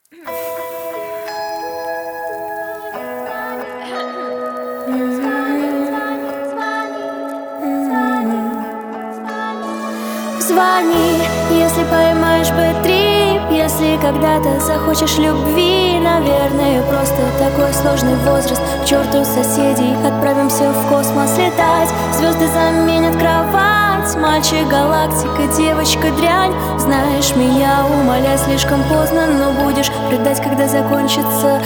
Звони, если поймаешь бэд-трип, если когда-то захочешь любви. Наверное, просто такой сложный возраст. К черту соседей, отправимся в космос летать. Звезды заменят кровать, мальчик галактика, девочка дрянь. Знаешь меня, умоляй, слишком поздно, но будешь рыдать, когда закончится.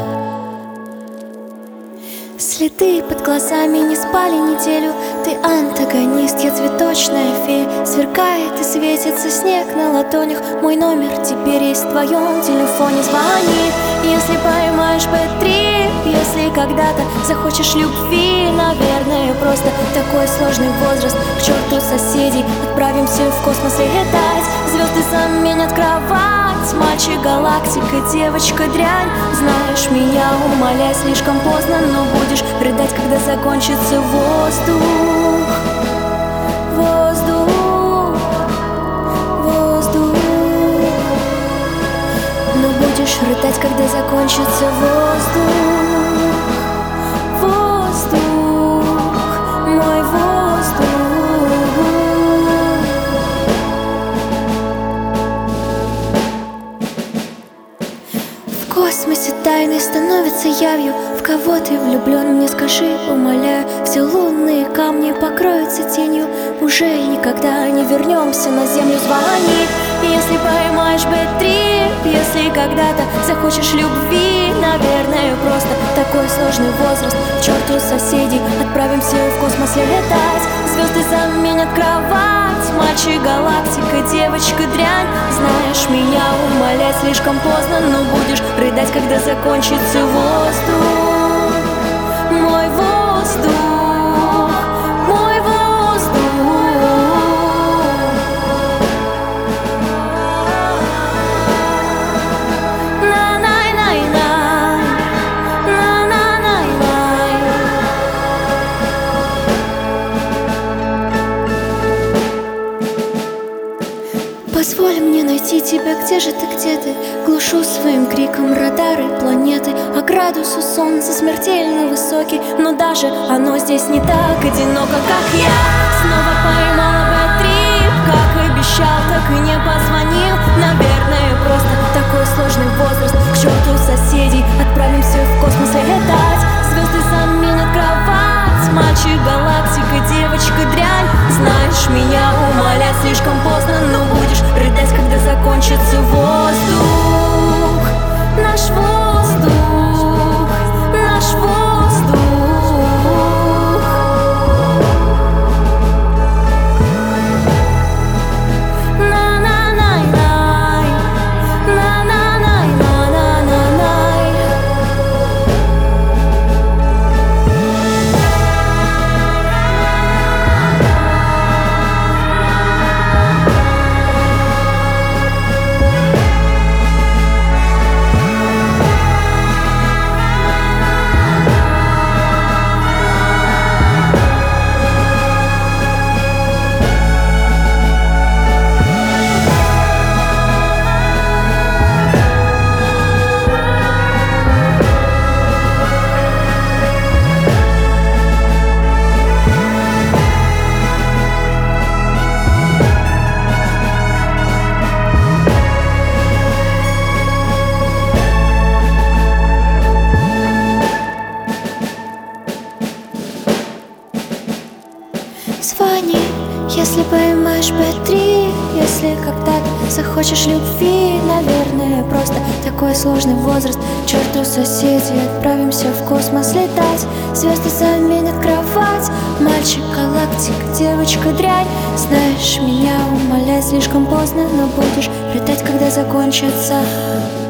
Следы под глазами не спали неделю. Ты антагонист, я цветочная фея. Сверкает и светится снег на ладонях. Мой номер теперь есть в твоем телефоне. Звони, если поймаешь бэд-трип, если когда-то захочешь любви. Наверное, просто такой сложный возраст. К черту соседей, отправимся в космос летать. Звезды заменят кровать, мальчик галактика, девочка дрянь. Знаешь меня, умоляй, слишком поздно, но будешь рыдать, когда закончится воздух. Воздух, воздух. Но будешь рыдать, когда закончится воздух. Воздух, мой воздух. В космосе тайны становятся явью. В кого ты влюблен, мне скажи, умоляю. Все лунные камни покроются тенью. Уже никогда не вернемся на землю. Звони, если поймаешь бэд-трип, если когда-то захочешь любви. Наверное, просто такой сложный возраст. К черту соседей, отправимся в космос летать. Звезды заменят кровать, мальчик галактика, девочка дрянь. Знаешь меня, умоляй, слишком поздно, но будешь рыдать, когда закончится воздух. Мой воздух, мой воздух. На-най-най-най, на-на-най-най. Позволь мне найти тебя, где же ты, где ты? Глушу своим криком радары планеты, а градус у солнца смертельно высокий. Но даже оно здесь не так одиноко, как я. Снова поймала бэд-трип, как обещал, так и не позвонил. Наверное, просто такой сложный возраст. К черту соседей, отправимся в космос летать. Звезды заменят кровать, мальчик галактика, девочка дрянь. Знаешь меня, умоляй, слишком поздно, но будешь рыдать, когда закончится воздух. Наш воздух, наш воздух. На-на-най-най, на-на-най, на-на-най-най. Звони, если поймаешь бэд-трип, если когда-то захочешь любви. Наверное, просто такой сложный возраст. К черту соседей, отправимся в космос летать. Звезды заменят кровать, мальчик галактика, девочка дрянь. Знаешь меня, умоляй, слишком поздно, но будешь рыдать, когда закончится.